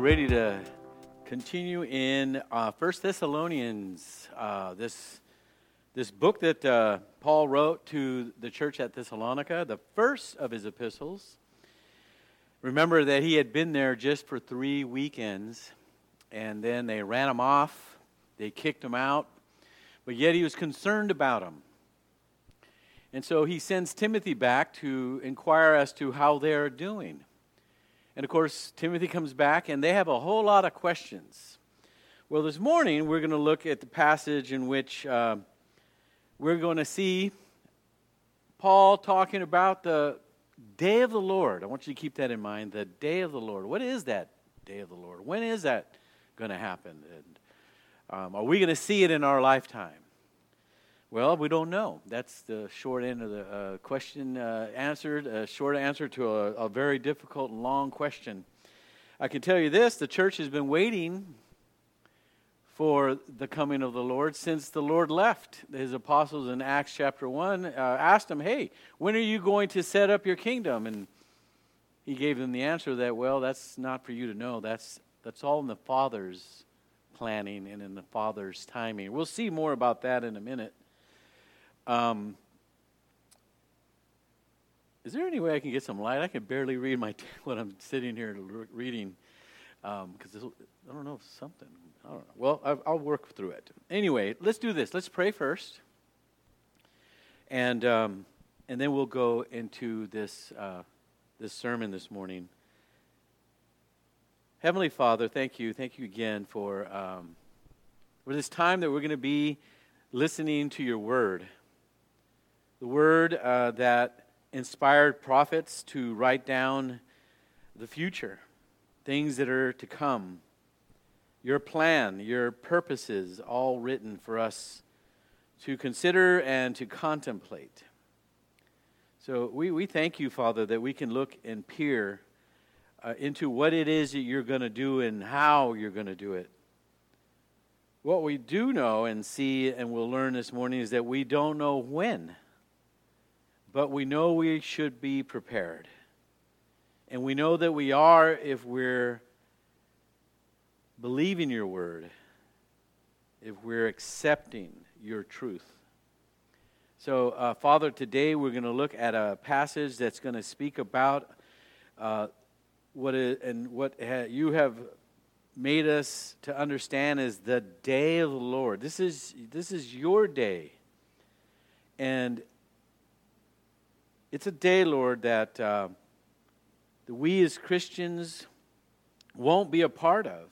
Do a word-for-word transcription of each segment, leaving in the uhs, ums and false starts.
ready to continue in uh, First Thessalonians, uh, this this book that uh, Paul wrote to the church at Thessalonica, the first of his epistles. Remember that he had been there just for three weekends, and then they ran him off, they kicked him out, but yet he was concerned about him. And so he sends Timothy back to inquire as to how they're doing. And of course, Timothy comes back, and they have a whole lot of questions. Well, this morning, we're going to look at the passage in which uh, we're going to see Paul talking about the day of the Lord. I want you to keep that in mind, the day of the Lord. What is that day of the Lord? When is that going to happen? And um, are we going to see it in our lifetime? Well, we don't know. That's the short end of the uh, question uh, answered, a short answer to a, a very difficult and long question. I can tell you this, the church has been waiting for the coming of the Lord since the Lord left. His apostles in Acts chapter one uh, asked him, hey, when are you going to set up your kingdom? And he gave them the answer that, well, that's not for you to know. That's, that's all in the Father's planning and in the Father's timing. We'll see more about that in a minute. Um, is there any way I can get some light? I can barely read my t- what I'm sitting here reading because um, I don't know something. I don't know. Well, I'll, I'll work through it. Anyway, let's do this. Let's pray first, and um, and then we'll go into this uh, this sermon this morning. Heavenly Father, thank you, thank you again for um, for this time that we're going to be listening to your word. The word uh, that inspired prophets to write down the future, things that are to come, your plan, your purposes, all written for us to consider and to contemplate. So we, we thank you, Father, that we can look and peer uh, into what it is that you're going to do and how you're going to do it. What we do know and see and we'll learn this morning is that we don't know when, but we know we should be prepared. And we know that we are if we're believing your word, if we're accepting your truth. So, uh, Father, today we're going to look at a passage that's going to speak about uh, what is, and what ha- you have made us to understand is the day of the Lord. This is this is your day. And it's a day, Lord, that, uh, that we as Christians won't be a part of.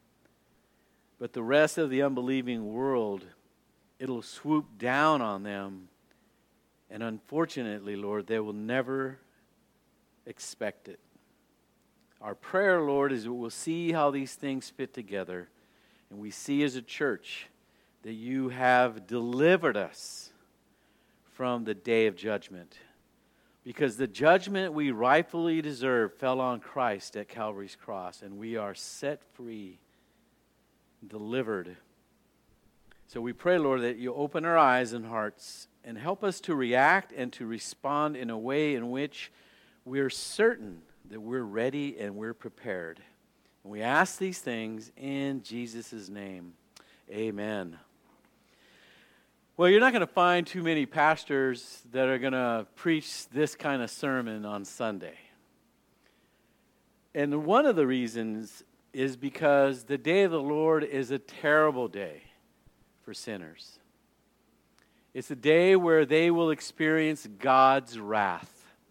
But the rest of the unbelieving world, it'll swoop down on them. And unfortunately, Lord, they will never expect it. Our prayer, Lord, is that we'll see how these things fit together. And we see as a church that you have delivered us from the day of judgment. Because the judgment we rightfully deserve fell on Christ at Calvary's cross. And we are set free, delivered. So we pray, Lord, that you open our eyes and hearts and help us to react and to respond in a way in which we're certain that we're ready and we're prepared. And we ask these things in Jesus' name. Amen. Well, you're not going to find too many pastors that are going to preach this kind of sermon on Sunday. And one of the reasons is because the day of the Lord is a terrible day for sinners. It's a day where they will experience God's wrath.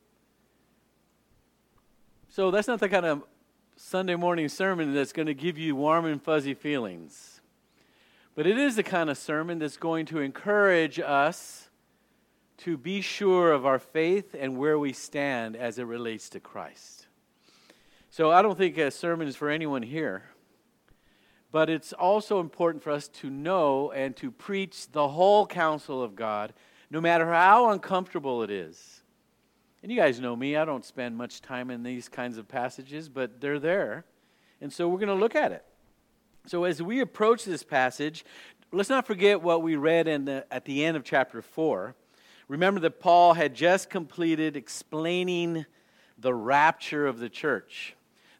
So that's not the kind of Sunday morning sermon that's going to give you warm and fuzzy feelings. But it is the kind of sermon that's going to encourage us to be sure of our faith and where we stand as it relates to Christ. So I don't think a sermon is for anyone here. But it's also important for us to know and to preach the whole counsel of God, no matter how uncomfortable it is. And you guys know me, I don't spend much time in these kinds of passages, but they're there. And so we're going to look at it. So as we approach this passage, let's not forget what we read in the, at the end of chapter four. Remember that Paul had just completed explaining the rapture of the church.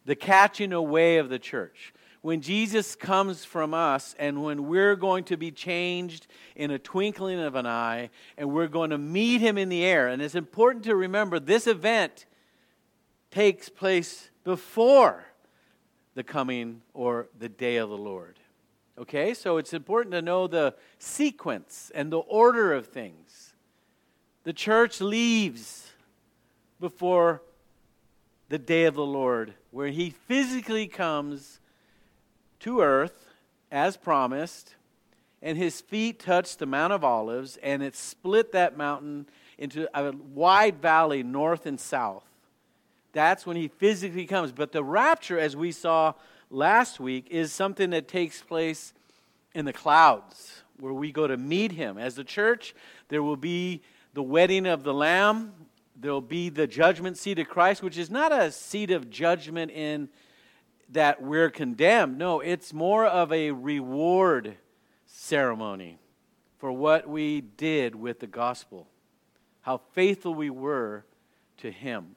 the catching away of the church. When Jesus comes from us and when we're going to be changed in a twinkling of an eye and we're going to meet him in the air. And it's important to remember this event takes place before the coming or the day of the Lord. Okay, so it's important to know the sequence and the order of things. The church leaves before the day of the Lord, where he physically comes to earth as promised, and his feet touched the Mount of Olives, and it split that mountain into a wide valley north and south. That's when he physically comes. But the rapture, as we saw last week, is something that takes place in the clouds, where we go to meet him. As the church, there will be the wedding of the Lamb. There will be the judgment seat of Christ, which is not a seat of judgment in that we're condemned. No, it's more of a reward ceremony for what we did with the gospel, how faithful we were to him.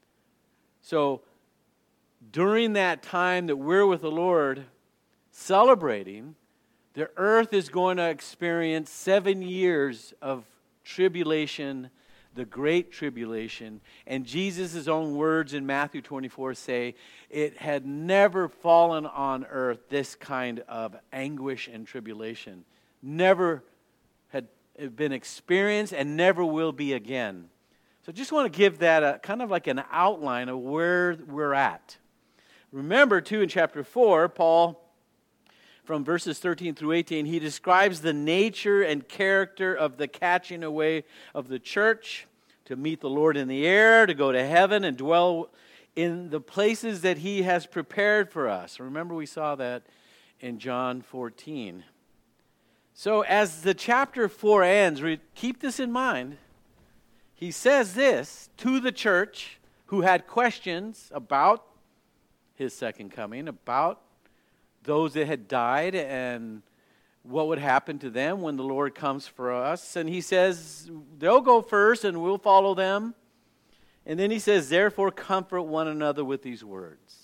So during that time that we're with the Lord celebrating, the earth is going to experience seven years of tribulation, the great tribulation. And Jesus' own words in Matthew twenty-four say, it had never fallen on earth this kind of anguish and tribulation. Never had been experienced and never will be again. So just want to give that a kind of like an outline of where we're at. Remember, too, in chapter four, Paul, from verses thirteen through eighteen, he describes the nature and character of the catching away of the church to meet the Lord in the air, to go to heaven and dwell in the places that he has prepared for us. Remember, we saw that in John fourteen. So as the chapter four ends, keep this in mind. He says this to the church who had questions about his second coming, about those that had died and what would happen to them when the Lord comes for us. And he says, they'll go first and we'll follow them. And then he says, therefore comfort one another with these words.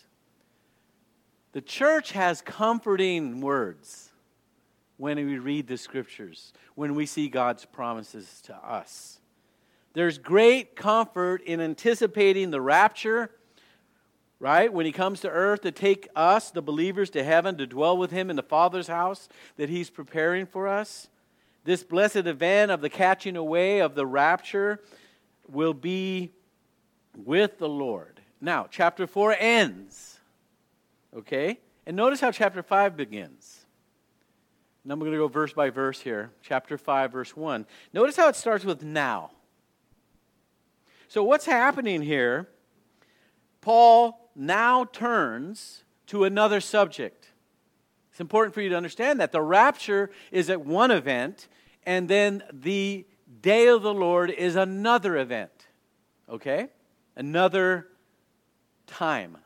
The church has comforting words when we read the scriptures, when we see God's promises to us. There's great comfort in anticipating the rapture, right? When he comes to earth to take us, the believers, to heaven, to dwell with him in the Father's house that he's preparing for us. This blessed event of the catching away of the rapture will be with the Lord. Now, chapter four ends, okay? And notice how chapter five begins. And I'm going to go verse by verse here. Chapter five, verse one. Notice how it starts with now. So what's happening here? Paul now turns to another subject. It's important for you to understand that the rapture is at one event, and then the day of the Lord is another event. Okay? Another time.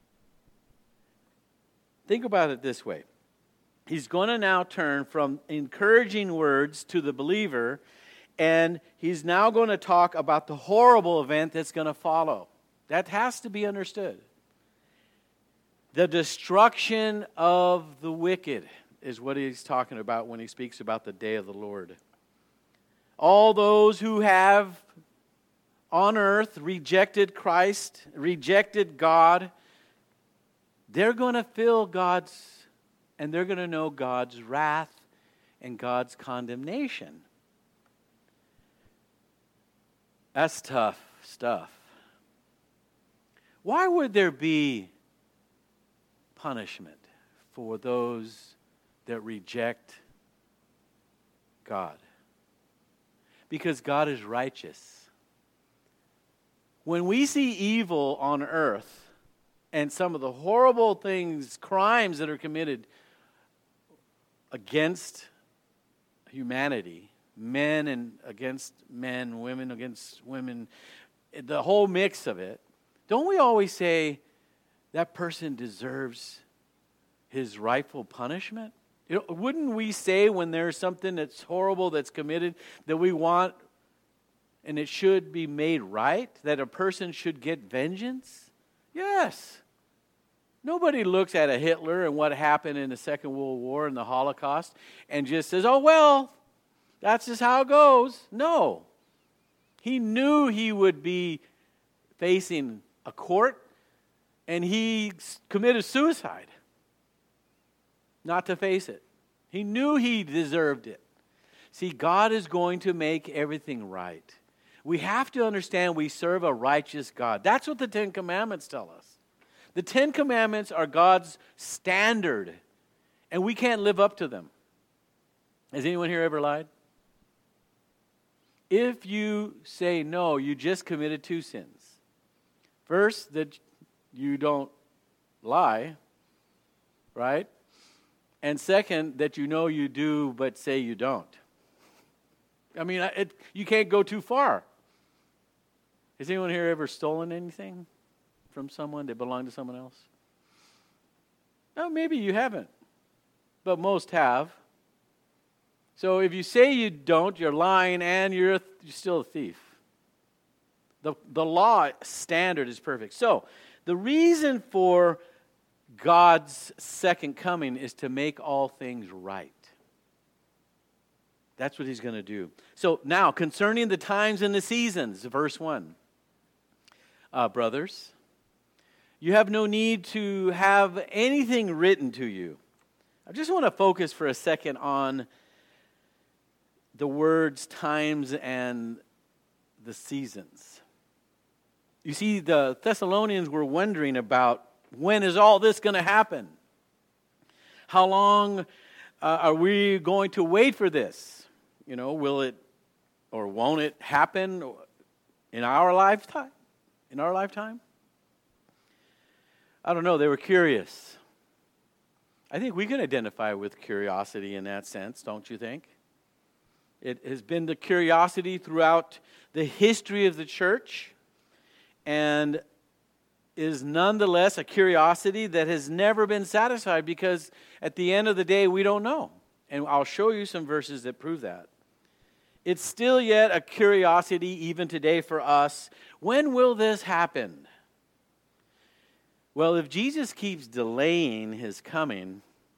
Think about it this way. He's going to now turn from encouraging words to the believer, and he's now going to talk about the horrible event that's going to follow. That has to be understood. The destruction of the wicked is what he's talking about when he speaks about the day of the Lord. All those who have on earth rejected Christ, rejected God, they're going to feel God's, and they're going to know God's wrath and God's condemnation. That's tough stuff. Why would there be punishment for those that reject God? Because God is righteous. When we see evil on earth and some of the horrible things, crimes that are committed against humanity, men and against men, women against women, the whole mix of it, don't we always say that person deserves his rightful punishment? You know, wouldn't we say when there's something that's horrible that's committed that we want and it should be made right, that a person should get vengeance? Yes. Nobody looks at a Hitler and what happened in the Second World War and the Holocaust and just says, oh, well, that's just how it goes. No. He knew he would be facing a court, and he committed suicide not to face it. He knew he deserved it. See, God is going to make everything right. We have to understand we serve a righteous God. That's what the Ten Commandments tell us. The Ten Commandments are God's standard, and we can't live up to them. Has anyone here ever lied? If you say no, you just committed two sins. First, that you don't lie, right? And second, that you know you do but say you don't. I mean, it, you can't go too far. Has anyone here ever stolen anything from someone that belonged to someone else? No, maybe you haven't, but most have. So if you say you don't, you're lying and you're, a, you're still a thief. The, the law standard is perfect. So the reason for God's second coming is to make all things right. That's what he's going to do. So now, concerning the times and the seasons, verse one. Uh, brothers, you have no need to have anything written to you. I just want to focus for a second on the words times and the seasons. You see, the Thessalonians were wondering about, when is all this going to happen? How long uh, are we going to wait for this? You know, will it or won't it happen in our lifetime? In our lifetime? I don't know. They were curious. I think we can identify with curiosity in that sense, don't you think? It has been the curiosity throughout the history of the church, and is nonetheless a curiosity that has never been satisfied, because at the end of the day, we don't know. And I'll show you some verses that prove that. It's still yet a curiosity even today for us. When will this happen? Well, if Jesus keeps delaying his coming,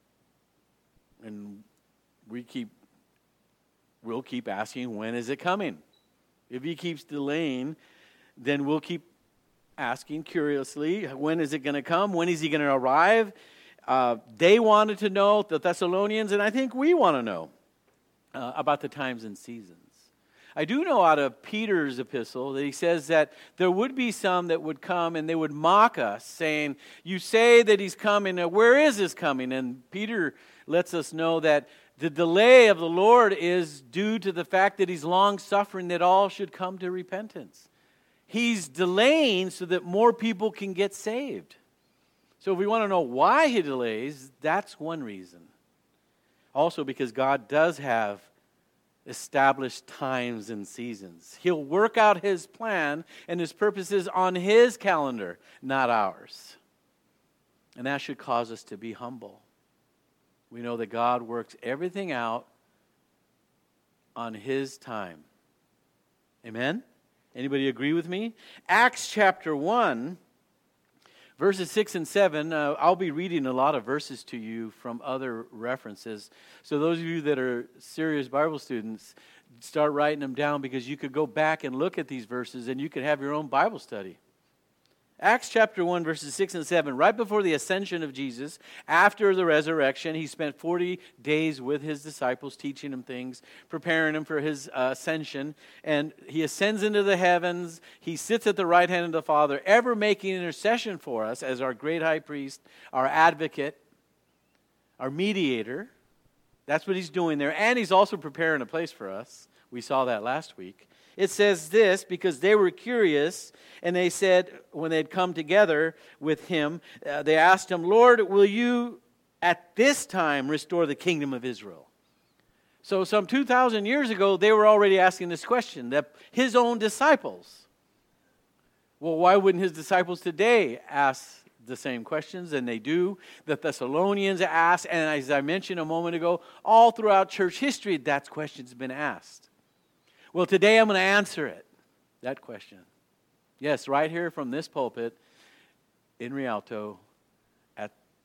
and we keep, we'll keep asking, when is it coming? If he keeps delaying, then we'll keep asking curiously, when is it going to come? When is he going to arrive? Uh, they wanted to know, the Thessalonians, and I think we want to know uh, about the times and seasons. I do know out of Peter's epistle that he says that there would be some that would come and they would mock us, saying, you say that he's coming, where is his coming? And Peter lets us know that the delay of the Lord is due to the fact that he's long-suffering, that all should come to repentance. He's delaying so that more people can get saved. So if we want to know why he delays, that's one reason. Also because God does have established times and seasons. He'll work out his plan and his purposes on his calendar, not ours. And that should cause us to be humble. We know that God works everything out on his time. Amen? Anybody agree with me? Acts chapter one, verses six and seven. Uh, I'll be reading a lot of verses to you from other references. So those of you that are serious Bible students, start writing them down, because you could go back and look at these verses and you could have your own Bible study. Acts chapter one, verses six and seven. Right before the ascension of Jesus, after the resurrection, he spent forty days with his disciples, teaching them things, preparing them for his uh, ascension. And he ascends into the heavens. He sits at the right hand of the Father, ever making intercession for us as our great high priest, our advocate, our mediator. That's what he's doing there. And he's also preparing a place for us. We saw that last week. It says this, because they were curious, and they said, when they had come together with him, uh, they asked him, Lord, will you at this time restore the kingdom of Israel? So some two thousand years ago, they were already asking this question, that his own disciples. Well, why wouldn't his disciples today ask the same questions? And they do. The Thessalonians ask, and as I mentioned a moment ago, all throughout church history, that question's been asked. Well, today I'm going to answer it, that question. Yes, right here from this pulpit in Rialto,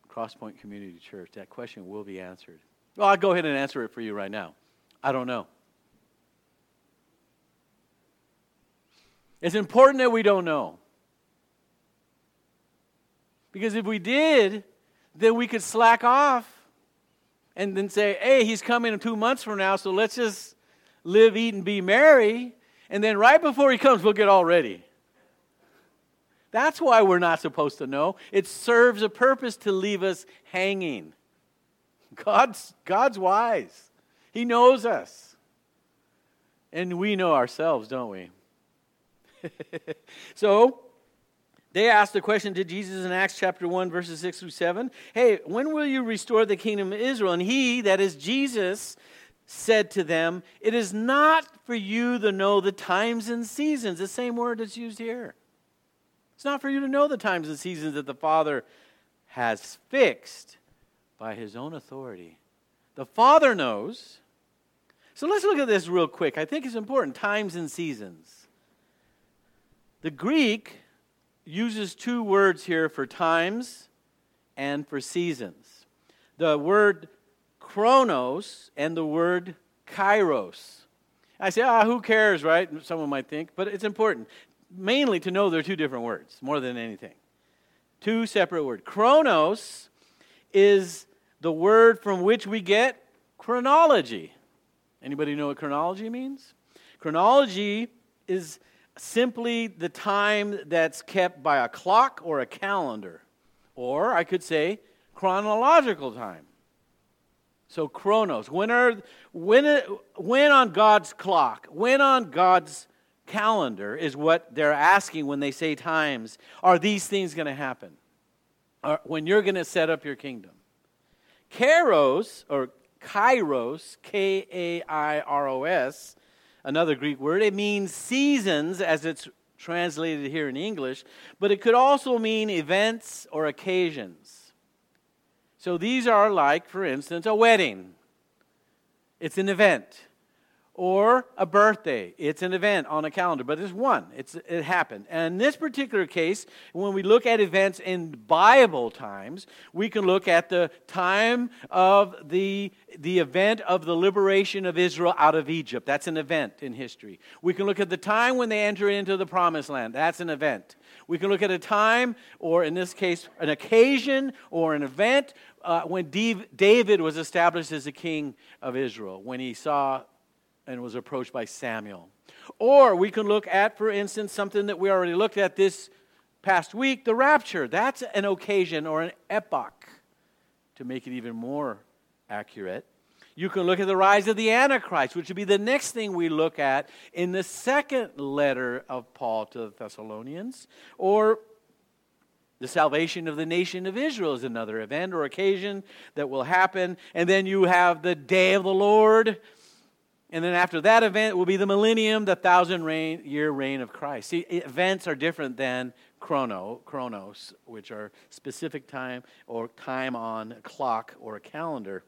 Crosspoint Community Church, that question will be answered. Well, I'll go ahead and answer it for you right now. I don't know. It's important that we don't know. Because if we did, then we could slack off and then say, hey, he's coming in two months from now, so let's just live, eat, and be merry. And then right before he comes, we'll get all ready. That's why we're not supposed to know. It serves a purpose to leave us hanging. God's, God's wise. He knows us. And we know ourselves, don't we? So, they asked the question to Jesus in Acts chapter one, verses six through seven. Hey, when will you restore the kingdom of Israel? And he, that is Jesus, said to them, it is not for you to know the times and seasons. The same word that's used here. It's not for you to know the times and seasons that the Father has fixed by his own authority. The Father knows. So let's look at this real quick. I think it's important. Times and seasons. The Greek uses two words here for times and for seasons. The word chronos and the word kairos. I say, ah, who cares, right? Someone might think, but it's important. Mainly to know they're two different words, more than anything. Two separate words. Chronos is the word from which we get chronology. Anybody know what chronology means? Chronology is simply the time that's kept by a clock or a calendar. Or I could say chronological time. So chronos. When are when when on God's clock, when on God's calendar is what they're asking when they say times. Are these things going to happen? Or when you're going to set up your kingdom. Kairos, or kairos, K A I R O S, another Greek word. It means seasons as it's translated here in English, but it could also mean events or occasions. So these are like, for instance, a wedding. It's an event. Or a birthday. It's an event on a calendar, but it's one. It's, it happened. And in this particular case, when we look at events in Bible times, we can look at the time of the, the event of the liberation of Israel out of Egypt. That's an event in history. We can look at the time when they enter into the Promised Land. That's an event. We can look at a time, or in this case, an occasion or an event uh, when David was established as the king of Israel, when he saw and was approached by Samuel. Or we can look at, for instance, something that we already looked at this past week, the rapture. That's an occasion or an epoch, to make it even more accurate. You can look at the rise of the Antichrist, which would be the next thing we look at in the second letter of Paul to the Thessalonians. Or the salvation of the nation of Israel is another event or occasion that will happen. And then you have the day of the Lord. And then after that event will be the millennium, the thousand-year reign of Christ. See, events are different than chrono, chronos, which are specific time or time on a clock or a calendar.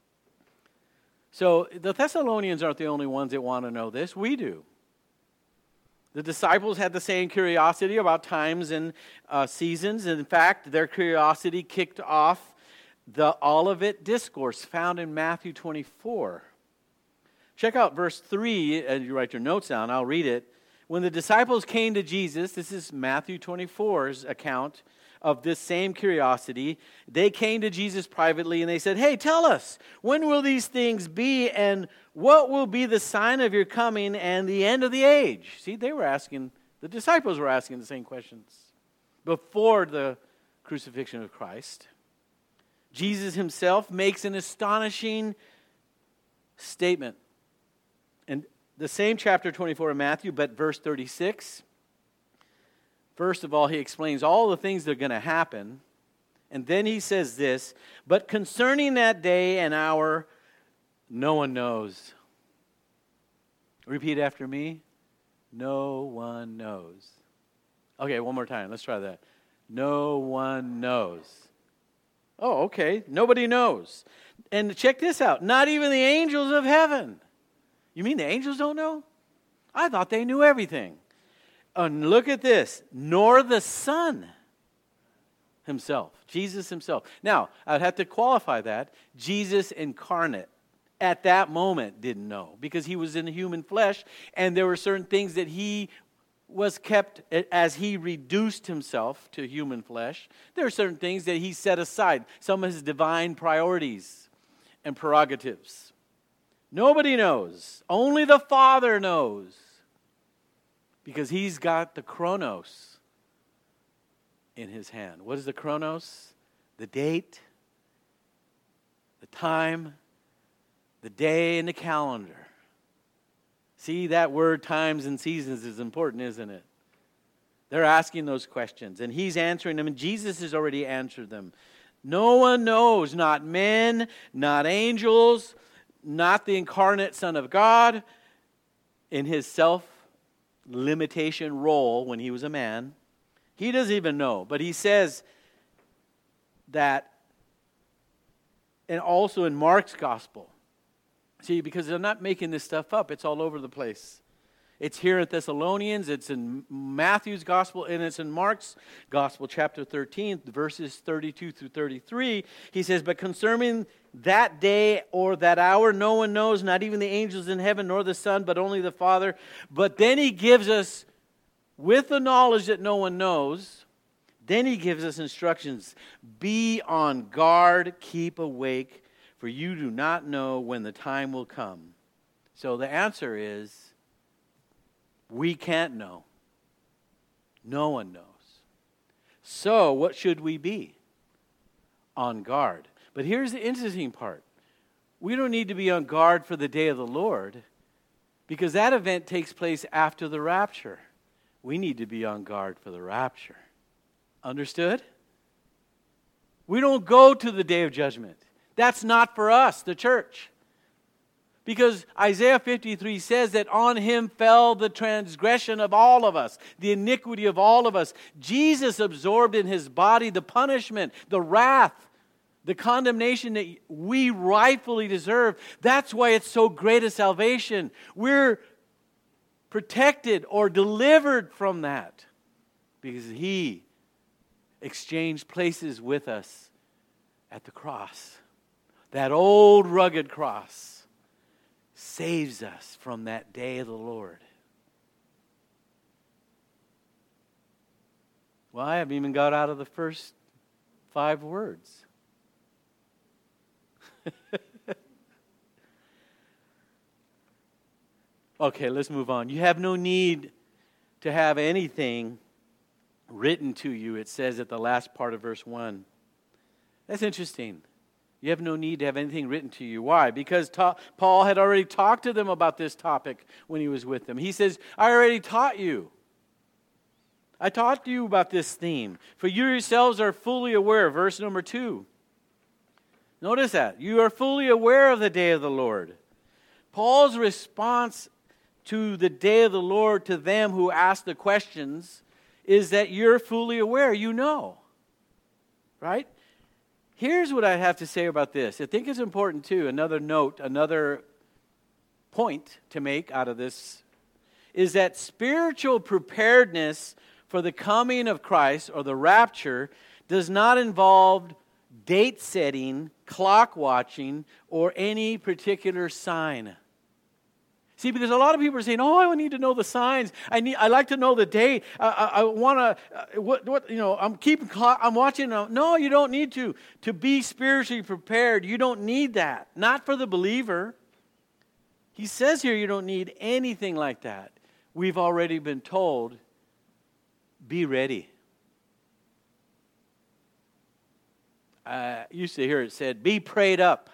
So the Thessalonians aren't the only ones that want to know this. We do. The disciples had the same curiosity about times and uh, seasons. In fact, their curiosity kicked off the Olivet Discourse found in Matthew twenty-four. Check out verse three as you write your notes down. I'll read it. When the disciples came to Jesus, this is Matthew twenty-four's account of this same curiosity. They came to Jesus privately and they said, hey, tell us, when will these things be and what will be the sign of your coming and the end of the age? See, they were asking, the disciples were asking the same questions before the crucifixion of Christ. Jesus himself makes an astonishing statement. And the same chapter twenty-four of Matthew, but verse thirty-six. First of all, he explains all the things that are going to happen. And then he says this, but concerning that day and hour, no one knows. Repeat after me. No one knows. Okay, one more time. Let's try that. No one knows. Oh, okay. Nobody knows. And check this out. Not even the angels of heaven. You mean the angels don't know? I thought they knew everything. And look at this. Nor the Son. himself. Jesus himself. Now, I'd have to qualify that. Jesus incarnate at that moment didn't know because he was in human flesh and there were certain things that he was kept as he reduced himself to human flesh. There are certain things that he set aside, some of his divine priorities and prerogatives. Nobody knows. Only the Father knows because he's got the chronos in his hand. What is the chronos? The date, the time, the day in the calendar. See, that word times and seasons is important, isn't it? They're asking those questions, and he's answering them, and Jesus has already answered them. No one knows, not men, not angels, not the incarnate Son of God, in his self-limitation role when he was a man. He doesn't even know, but he says that, and also in Mark's gospel. See, because they're not making this stuff up. It's all over the place. It's here at Thessalonians, it's in Matthew's gospel, and it's in Mark's gospel, chapter thirteen, verses thirty-two through thirty-three. He says, but concerning that day or that hour, no one knows, not even the angels in heaven, nor the Son, but only the Father. But then he gives us, with the knowledge that no one knows, then he gives us instructions. Be on guard, keep awake, for you do not know when the time will come. So the answer is, we can't know. No one knows. So what should we be? On guard. But here's the interesting part. We don't need to be on guard for the day of the Lord, because that event takes place after the rapture. We need to be on guard for the rapture. Understood? We don't go to the day of judgment. That's not for us, the church. Because Isaiah fifty-three says that on him fell the transgression of all of us, the iniquity of all of us. Jesus absorbed in his body the punishment, the wrath, the condemnation that we rightfully deserve. That's why it's so great a salvation. We're protected or delivered from that because he exchanged places with us at the cross. That old rugged cross saves us from that day of the Lord. Well, I haven't even got out of the first five words. Okay, let's move on. You have no need to have anything written to you, it says at the last part of verse one. That's interesting. You have no need to have anything written to you. Why? Because ta- Paul had already talked to them about this topic when he was with them. He says, I already taught you. I taught you about this theme. For you yourselves are fully aware. Verse number two. Notice that. You are fully aware of the day of the Lord. Paul's response to the day of the Lord to them who ask the questions is that you're fully aware. You know. Right? Here's what I have to say about this. I think it's important too. Another note, another point to make out of this is that spiritual preparedness for the coming of Christ or the rapture does not involve date setting, clock watching, or any particular sign. See, because a lot of people are saying, "Oh, I need to know the signs. I need. I like to know the date. I, I, I want to. Uh, what? What? You know, I'm keeping. Clock, I'm watching. No, you don't need to. To be spiritually prepared, you don't need that. Not for the believer. He says here, you don't need anything like that. We've already been told, be ready. I used to hear it said, be prayed up.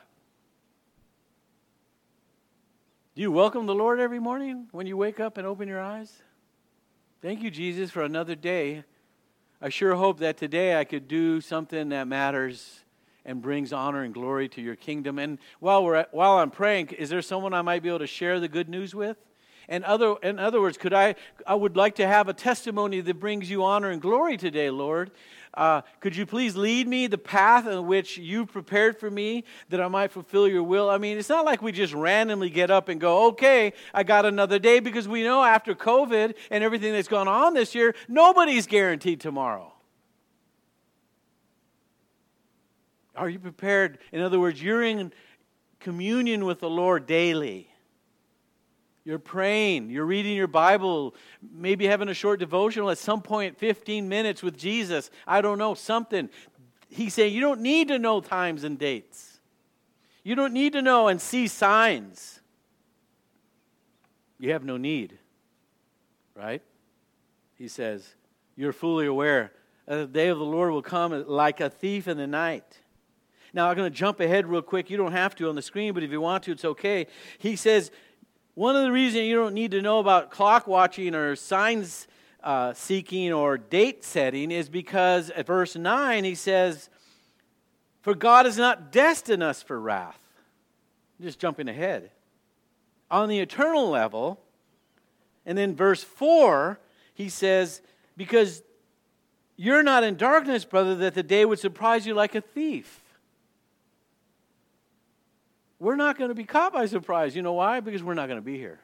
Do you welcome the Lord every morning when you wake up and open your eyes? Thank you, Jesus, for another day. I sure hope that today I could do something that matters and brings honor and glory to your kingdom. And while we're at, while I'm praying, is there someone I might be able to share the good news with? And other, in other words, could I? I would like to have a testimony that brings you honor and glory today, Lord. Uh, could you please lead me the path in which you prepared for me that I might fulfill your will? I mean, it's not like we just randomly get up and go, okay, I got another day, because we know after COVID and everything that's gone on this year, nobody's guaranteed tomorrow. Are you prepared? In other words, you're in communion with the Lord daily. You're praying, you're reading your Bible, maybe having a short devotional at some point, fifteen minutes with Jesus. I don't know, something. He's saying you don't need to know times and dates. You don't need to know and see signs. You have no need, right? He says, you're fully aware that the day of the Lord will come like a thief in the night. Now, I'm going to jump ahead real quick. You don't have to on the screen, but if you want to, it's okay. He says, one of the reasons you don't need to know about clock watching or signs uh, seeking or date setting is because at verse nine he says, for God has not destined us for wrath. I'm just jumping ahead. On the eternal level, and then verse four, he says, because you're not in darkness, brother, that the day would surprise you like a thief. We're not going to be caught by surprise. You know why? Because we're not going to be here.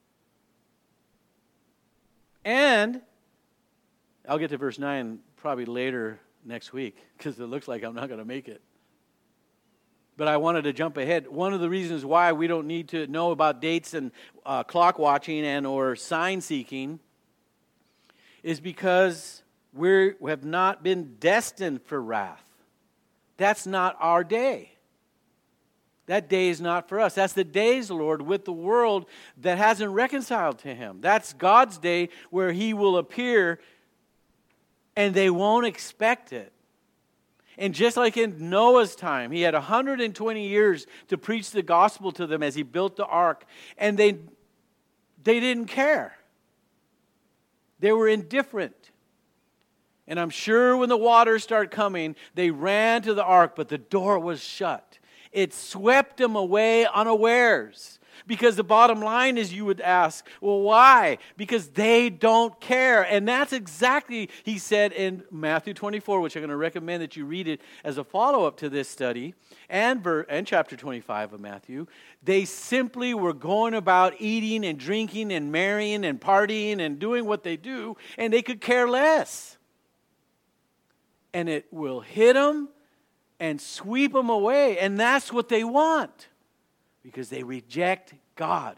And I'll get to verse nine probably later next week because it looks like I'm not going to make it. But I wanted to jump ahead. One of the reasons why we don't need to know about dates and uh, clock watching and or sign seeking is because we have not been destined for wrath. That's not our day. That day is not for us. That's the days, Lord, with the world that hasn't reconciled to Him. That's God's day where He will appear and they won't expect it. And just like in Noah's time, he had one hundred twenty years to preach the gospel to them as he built the ark, and they, they didn't care. They were indifferent. And I'm sure when the waters start coming, they ran to the ark, but the door was shut. It swept them away unawares. Because the bottom line is, you would ask, well, why? Because they don't care. And that's exactly, he said in Matthew twenty-four, which I'm going to recommend that you read it as a follow-up to this study, and, ver- and chapter twenty-five of Matthew. They simply were going about eating and drinking and marrying and partying and doing what they do, and they could care less. And it will hit them and sweep them away. And that's what they want. Because they reject God.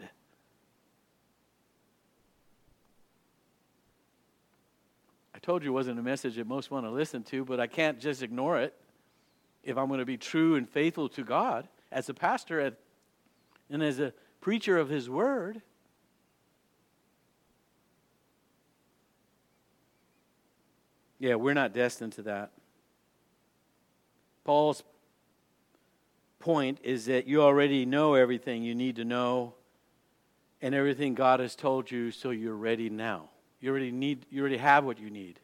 I told you it wasn't a message that most want to listen to, but I can't just ignore it if I'm going to be true and faithful to God as a pastor and as a preacher of His Word. Yeah, we're not destined to that. Paul's point is that you already know everything you need to know and everything God has told you, so you're ready now. You already need you already have what you need.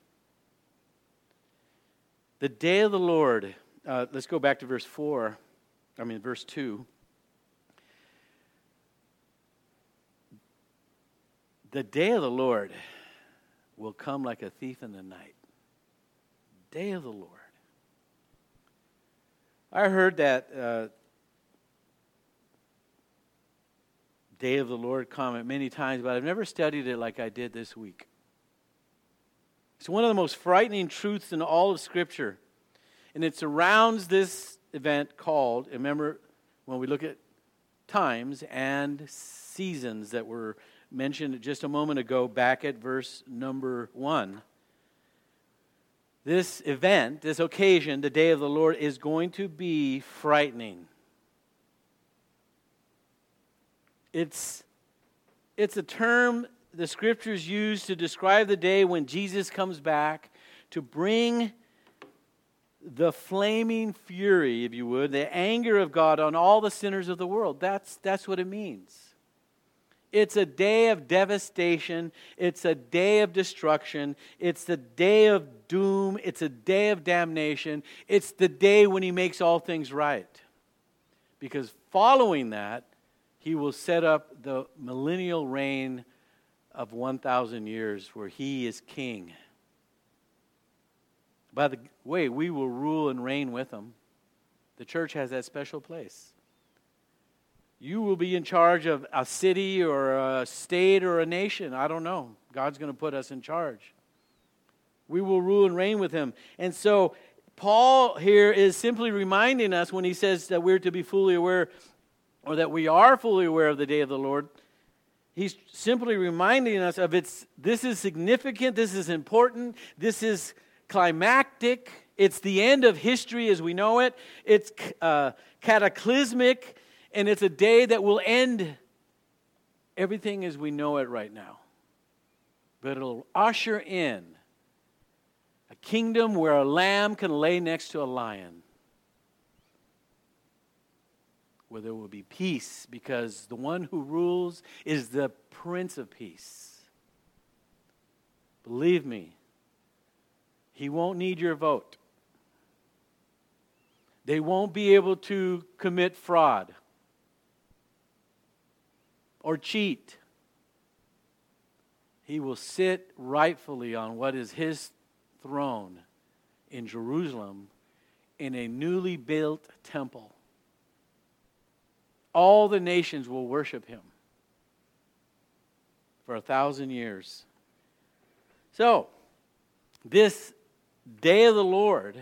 The day of the Lord, uh, let's go back to verse four, I mean verse two. The day of the Lord will come like a thief in the night. Day of the Lord. I heard that uh, day of the Lord comment many times, but I've never studied it like I did this week. It's one of the most frightening truths in all of Scripture. And it surrounds this event called, remember when we look at times and seasons that were mentioned just a moment ago back at verse number one. This event, this occasion, the day of the Lord, is going to be frightening. It's, it's a term the Scriptures use to describe the day when Jesus comes back to bring the flaming fury, if you would, the anger of God on all the sinners of the world. That's, that's what it means. It's a day of devastation. It's a day of destruction. It's the day of doom. It's a day of damnation. It's the day when He makes all things right. Because following that, He will set up the millennial reign of one thousand years where He is king. By the way, we will rule and reign with Him. The church has that special place. You will be in charge of a city or a state or a nation. I don't know. God's going to put us in charge. We will rule and reign with Him. And so Paul here is simply reminding us when he says that we're to be fully aware, or that we are fully aware of the day of the Lord. He's simply reminding us of its, this is significant, this is important, this is climactic, it's the end of history as we know it, it's uh, cataclysmic, and it's a day that will end everything as we know it right now. But it'll usher in a kingdom where a lamb can lay next to a lion, where there will be peace, because the one who rules is the Prince of Peace. Believe me, he won't need your vote. They won't be able to commit fraud or cheat. He will sit rightfully on what is his throne in Jerusalem in a newly built temple. All the nations will worship him for a thousand years. So, this day of the Lord,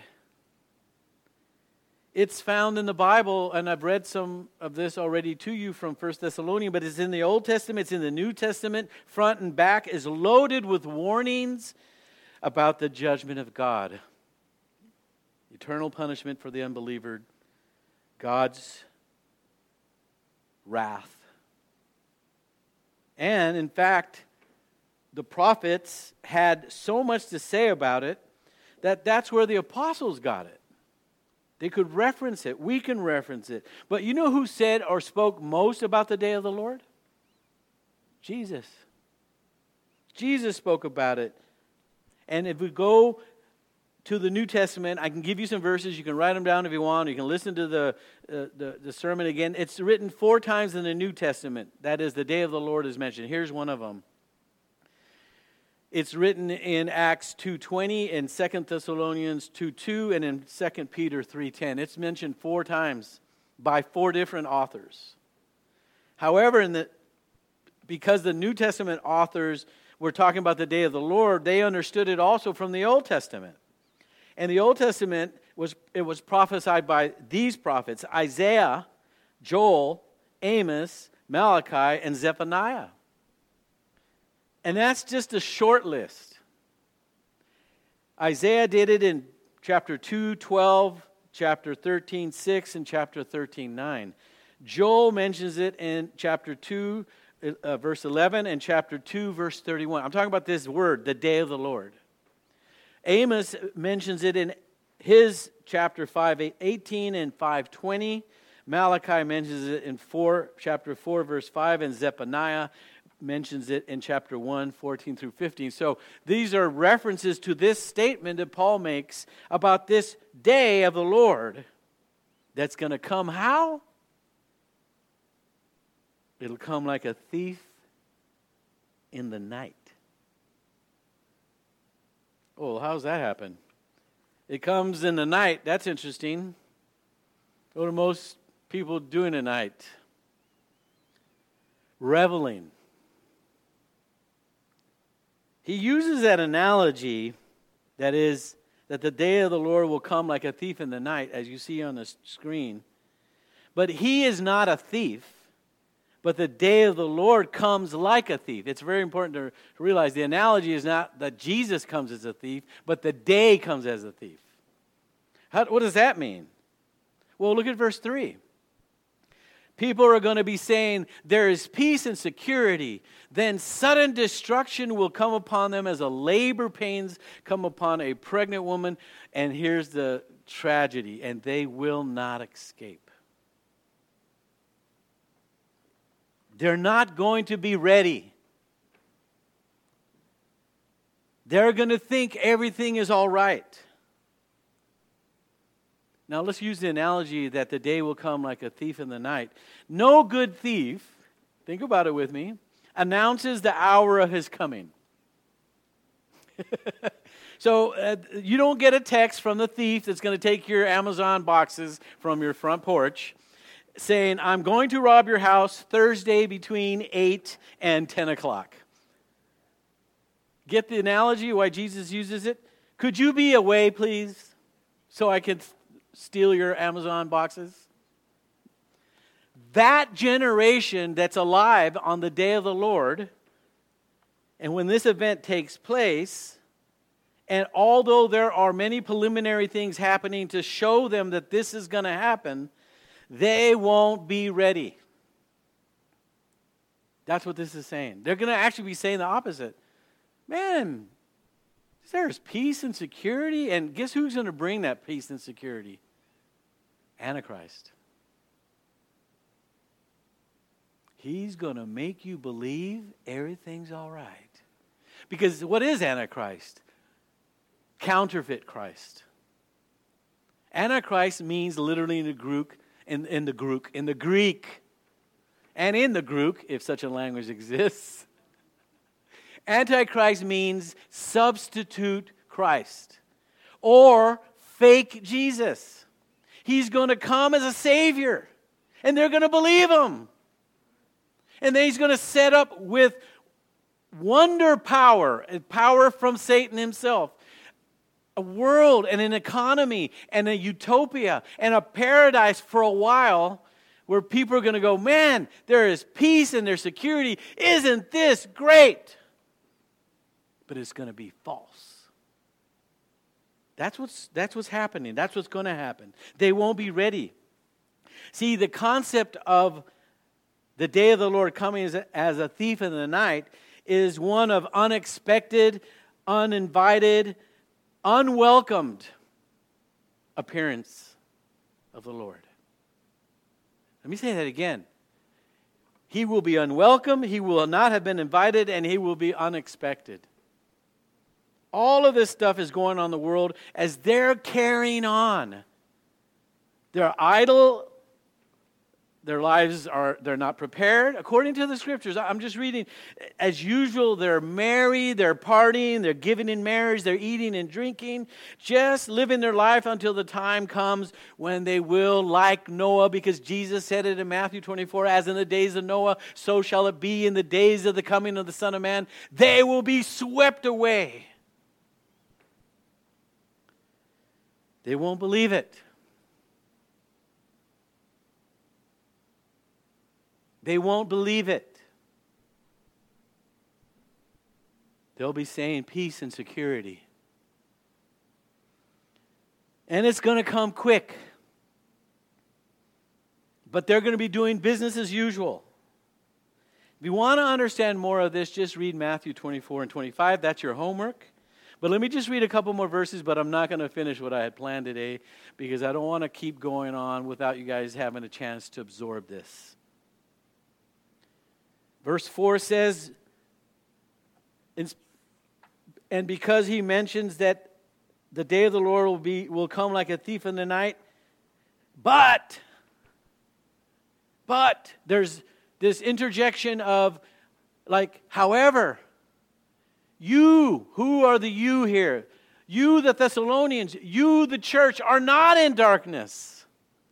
it's found in the Bible, and I've read some of this already to you from First Thessalonians, but it's in the Old Testament, it's in the New Testament, front and back, is loaded with warnings about the judgment of God. Eternal punishment for the unbeliever, God's wrath. And in fact, the prophets had so much to say about it that that's where the apostles got it. They could reference it. We can reference it. But you know who said or spoke most about the day of the Lord? Jesus. Jesus spoke about it. And if we go to the New Testament, I can give you some verses. You can write them down if you want. You can listen to the, uh, the, the sermon again. It's written four times in the New Testament. That is, the day of the Lord is mentioned. Here's one of them. It's written in Acts two twenty, in Second Thessalonians two two, and in Second Peter three ten. It's mentioned four times by four different authors. However, in the, because the New Testament authors were talking about the day of the Lord, they understood it also from the Old Testament. And the Old Testament, was it was prophesied by these prophets: Isaiah, Joel, Amos, Malachi, and Zephaniah. And that's just a short list. Isaiah did it in chapter two, twelve, chapter thirteen, six, and chapter thirteen, nine. Joel mentions it in chapter two, uh, verse eleven, and chapter two, verse thirty-one. I'm talking about this word, the day of the Lord. Amos mentions it in his chapter five, eighteen, and five twenty. Malachi mentions it in four, chapter four, verse five, and Zephaniah mentions it in chapter one, fourteen through fifteen. So these are references to this statement that Paul makes about this day of the Lord that's going to come how? It'll come like a thief in the night. Oh, how's that happen? It comes in the night. That's interesting. What do most people do in the night? Reveling. He uses that analogy, that is, that the day of the Lord will come like a thief in the night, as you see on the screen. But he is not a thief, but the day of the Lord comes like a thief. It's very important to realize the analogy is not that Jesus comes as a thief, but the day comes as a thief. How, what does that mean? Well, look at verse three. People are going to be saying, there is peace and security. Then sudden destruction will come upon them as a labor pains come upon a pregnant woman. And here's the tragedy, and they will not escape. They're not going to be ready. They're going to think everything is all right. Now let's use the analogy that the day will come like a thief in the night. No good thief, think about it with me, announces the hour of his coming. So uh, you don't get a text from the thief that's going to take your Amazon boxes from your front porch saying, I'm going to rob your house Thursday between eight and ten o'clock. Get the analogy, why Jesus uses it? Could you be away, please? so I could steal your Amazon boxes? That generation that's alive on the day of the Lord, and when this event takes place, and although there are many preliminary things happening to show them that this is going to happen, they won't be ready. That's what this is saying. They're going to actually be saying the opposite. Man, there's peace and security, and guess who's going to bring that peace and security? Antichrist. He's going to make you believe everything's all right. Because what is Antichrist? Counterfeit Christ. Antichrist means literally in the Greek, in, in the Greek, in the Greek, and in the Greek, if such a language exists, Antichrist means substitute Christ or fake Jesus. He's going to come as a savior, and they're going to believe him. And then he's going to set up with wonder power, power from Satan himself, a world and an economy and a utopia and a paradise for a while where people are going to go, man, there is peace and there's security. Isn't this great? But it's going to be false. That's what's, that's what's happening. That's what's going to happen. They won't be ready. See, the concept of the day of the Lord coming as a, as a thief in the night is one of unexpected, uninvited, unwelcomed appearance of the Lord. Let me say that again. He will be unwelcome, he will not have been invited, and he will be unexpected. All of this stuff is going on in the world as they're carrying on. They're idle. Their lives are, they're not prepared. According to the scriptures, I'm just reading, as usual, they're married, they're partying, they're giving in marriage, they're eating and drinking, just living their life until the time comes when they will, like Noah, because Jesus said it in Matthew twenty-four, as in the days of Noah, so shall it be in the days of the coming of the Son of Man. They will be swept away. They won't believe it. They won't believe it. They'll be saying peace and security. And it's going to come quick. But they're going to be doing business as usual. If you want to understand more of this, just read Matthew twenty-four and twenty-five. That's your homework. But let me just read a couple more verses, but I'm not going to finish what I had planned today because I don't want to keep going on without you guys having a chance to absorb this. Verse four says, and because he mentions that the day of the Lord will be will come like a thief in the night, but, but, there's this interjection of like, however, you, who are the you here? You, the Thessalonians, you, the church, are not in darkness.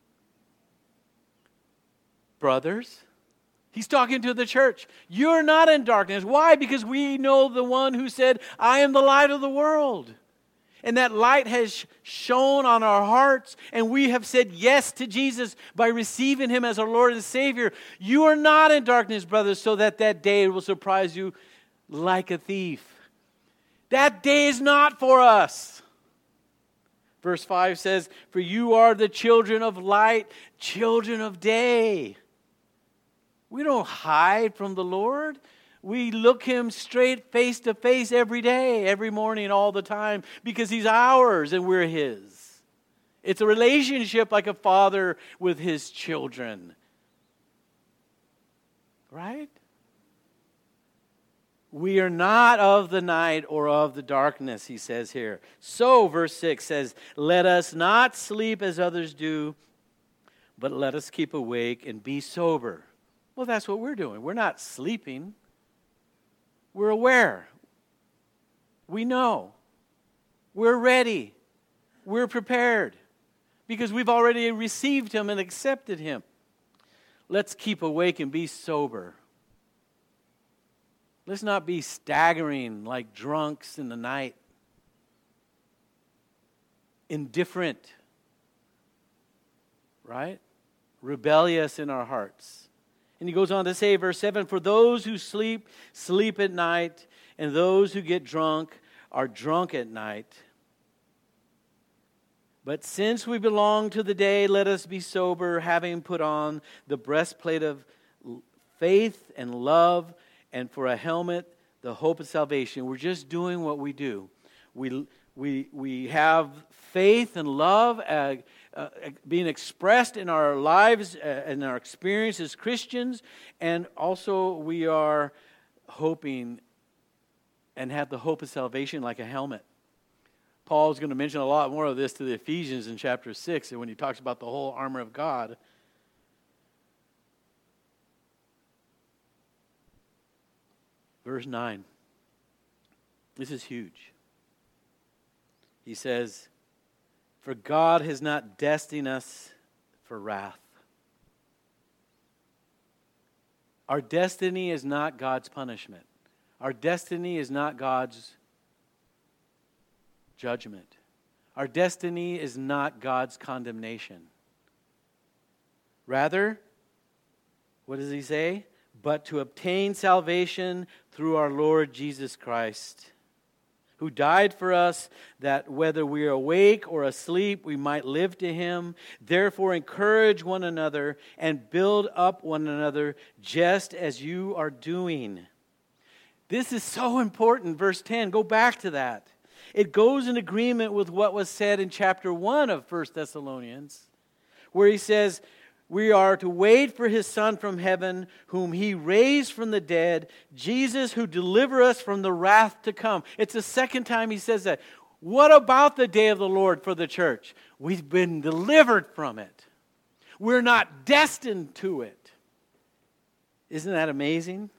Brothers, he's talking to the church. You're not in darkness. Why? Because we know the one who said, I am the light of the world. And that light has shone on our hearts, and we have said yes to Jesus by receiving him as our Lord and Savior. You are not in darkness, brothers, so that that day will surprise you like a thief. That day is not for us. Verse five says, for you are the children of light, children of day. We don't hide from the Lord. We look him straight face to face every day, every morning, all the time, because he's ours and we're his. It's a relationship like a father with his children. Right? We are not of the night or of the darkness, he says here. So, verse six says, let us not sleep as others do, but let us keep awake and be sober. Well, that's what we're doing. We're not sleeping. We're aware. We know. We're ready. We're prepared because we've already received him and accepted him. Let's keep awake and be sober. Let's not be staggering like drunks in the night. indifferent, right? Rebellious in our hearts. And he goes on to say, verse seven, for those who sleep, sleep at night, and those who get drunk are drunk at night. But since we belong to the day, let us be sober, having put on the breastplate of faith and love, and for a helmet, the hope of salvation. We're just doing what we do. We we we have faith and love uh, uh, being expressed in our lives uh, and our experience as Christians, and also we are hoping and have the hope of salvation like a helmet. Paul's going to mention a lot more of this to the Ephesians in chapter six, and when he talks about the whole armor of God. Verse nine. This is huge. He says, for God has not destined us for wrath. Our destiny is not God's punishment. Our destiny is not God's judgment. Our destiny is not God's condemnation. Rather, what does he say? But to obtain salvation through our Lord Jesus Christ, who died for us, that whether we are awake or asleep, we might live to him. Therefore, encourage one another and build up one another, just as you are doing. This is so important. Verse ten, go back to that. It goes in agreement with what was said in chapter one of First Thessalonians, where he says, we are to wait for his Son from heaven, whom he raised from the dead, Jesus, who deliver us from the wrath to come. It's the second time he says that. What about the day of the Lord for the church? We've been delivered from it. We're not destined to it. Isn't that amazing?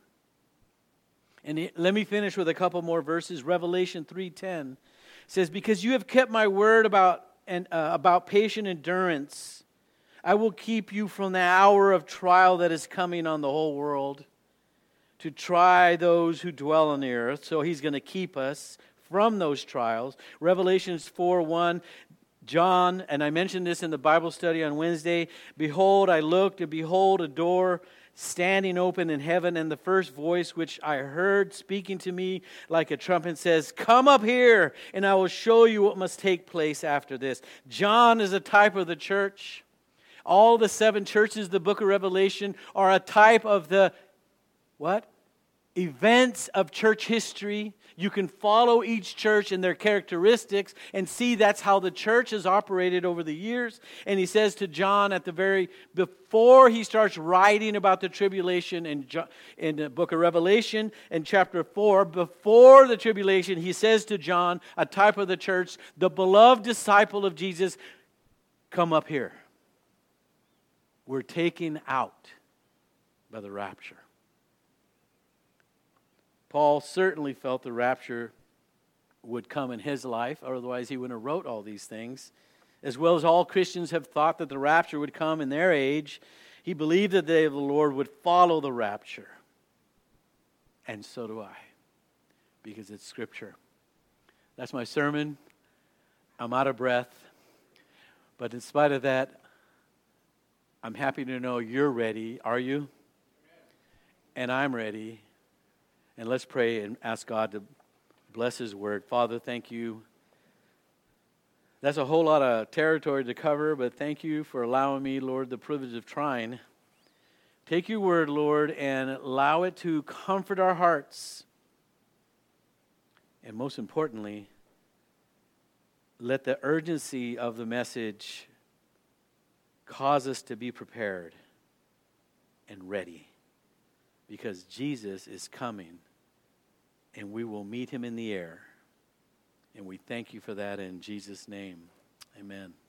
And let me finish with a couple more verses. Revelation three ten says, because you have kept my word about, and, uh, about patient endurance, I will keep you from the hour of trial that is coming on the whole world to try those who dwell on the earth. So he's going to keep us from those trials. Revelations four one, John, and I mentioned this in the Bible study on Wednesday, behold, I looked, and behold, a door standing open in heaven, and the first voice which I heard speaking to me like a trumpet says, come up here, and I will show you what must take place after this. John is a type of the church. All the seven churches of the book of Revelation are a type of the, what? Events of church history. You can follow each church and their characteristics and see that's how the church has operated over the years. And he says to John at the very, before he starts writing about the tribulation in, in the book of Revelation, in chapter four, before the tribulation, he says to John, a type of the church, the beloved disciple of Jesus, come up here. We're taken out by the rapture. Paul certainly felt the rapture would come in his life, otherwise he wouldn't have wrote all these things. As well as all Christians have thought that the rapture would come in their age, he believed that the day of the Lord would follow the rapture. And so do I, because it's Scripture. That's my sermon. I'm out of breath. But in spite of that, I'm happy to know you're ready. Are you? And I'm ready. And let's pray and ask God to bless His word. Father, thank you. That's a whole lot of territory to cover, but thank you for allowing me, Lord, the privilege of trying. Take your word, Lord, and allow it to comfort our hearts. And most importantly, let the urgency of the message cause us to be prepared and ready, because Jesus is coming and we will meet Him in the air. And we thank you for that in Jesus' name. Amen.